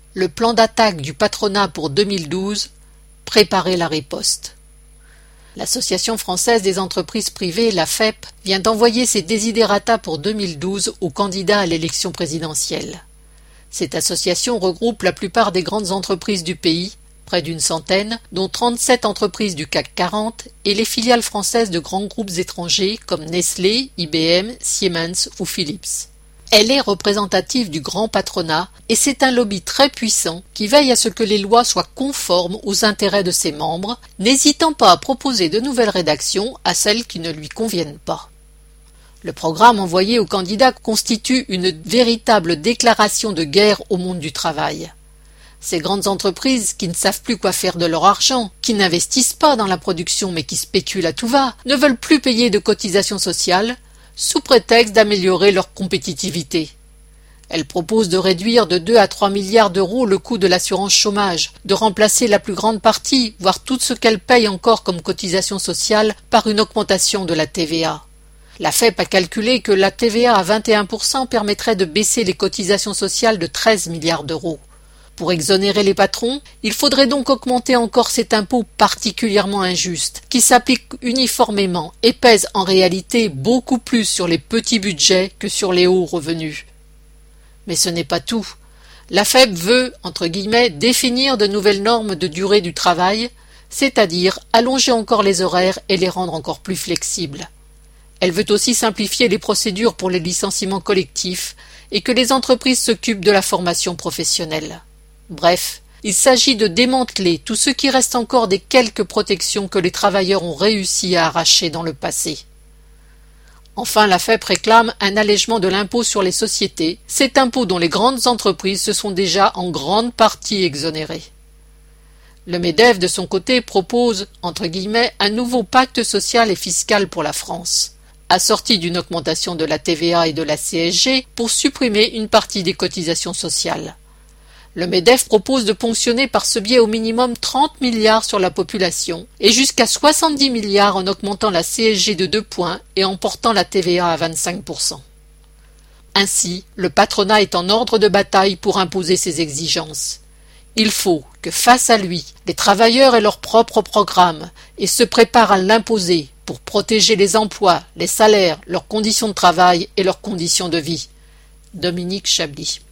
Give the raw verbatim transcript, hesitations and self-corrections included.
Le plan d'attaque du patronat pour deux mille douze, préparer la riposte. L'Association française des entreprises privées, la F E P, vient d'envoyer ses desiderata pour deux mille douze aux candidats à l'élection présidentielle. Cette association regroupe la plupart des grandes entreprises du pays, près d'une centaine, dont trente-sept entreprises du C A C quarante et les filiales françaises de grands groupes étrangers comme Nestlé, I B M, Siemens ou Philips. Elle est représentative du grand patronat et c'est un lobby très puissant qui veille à ce que les lois soient conformes aux intérêts de ses membres, n'hésitant pas à proposer de nouvelles rédactions à celles qui ne lui conviennent pas. Le programme envoyé aux candidats constitue une véritable déclaration de guerre au monde du travail. Ces grandes entreprises qui ne savent plus quoi faire de leur argent, qui n'investissent pas dans la production mais qui spéculent à tout va, ne veulent plus payer de cotisations sociales, sous prétexte d'améliorer leur compétitivité. Elle propose de réduire de deux à trois milliards d'euros le coût de l'assurance chômage, de remplacer la plus grande partie, voire tout ce qu'elle paye encore comme cotisation sociale, par une augmentation de la T V A. La F E P a calculé que la T V A à vingt et un pour cent permettrait de baisser les cotisations sociales de treize milliards d'euros. Pour exonérer les patrons, il faudrait donc augmenter encore cet impôt particulièrement injuste, qui s'applique uniformément et pèse en réalité beaucoup plus sur les petits budgets que sur les hauts revenus. Mais ce n'est pas tout. La F E P veut, entre guillemets, définir de nouvelles normes de durée du travail, c'est-à-dire allonger encore les horaires et les rendre encore plus flexibles. Elle veut aussi simplifier les procédures pour les licenciements collectifs et que les entreprises s'occupent de la formation professionnelle. Bref, il s'agit de démanteler tout ce qui reste encore des quelques protections que les travailleurs ont réussi à arracher dans le passé. Enfin, la F E P réclame un allègement de l'impôt sur les sociétés, cet impôt dont les grandes entreprises se sont déjà en grande partie exonérées. Le MEDEF, de son côté, propose, entre guillemets, un nouveau pacte social et fiscal pour la France, assorti d'une augmentation de la T V A et de la C S G pour supprimer une partie des cotisations sociales. Le MEDEF propose de ponctionner par ce biais au minimum trente milliards sur la population et jusqu'à soixante-dix milliards en augmentant la C S G de deux points et en portant la T V A à vingt-cinq pour cent. Ainsi, le patronat est en ordre de bataille pour imposer ses exigences. Il faut que, face à lui, les travailleurs aient leur propre programme et se préparent à l'imposer pour protéger les emplois, les salaires, leurs conditions de travail et leurs conditions de vie. Dominique Chablis.